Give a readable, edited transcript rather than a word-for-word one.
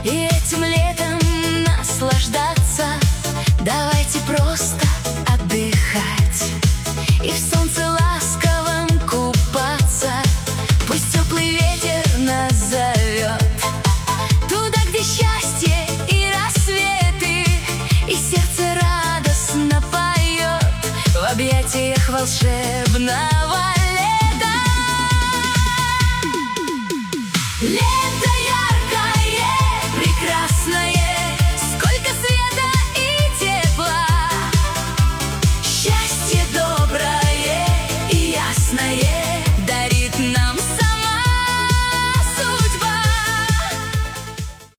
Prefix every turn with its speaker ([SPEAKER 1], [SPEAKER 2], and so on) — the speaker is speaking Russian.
[SPEAKER 1] и этим летом наслаждаться. Давайте просто отдыхать и в солнце ласковом купаться. Пусть теплый ветер нас зовет туда, где счастье и рассветы, и сердце радостно поет в объятиях волшебного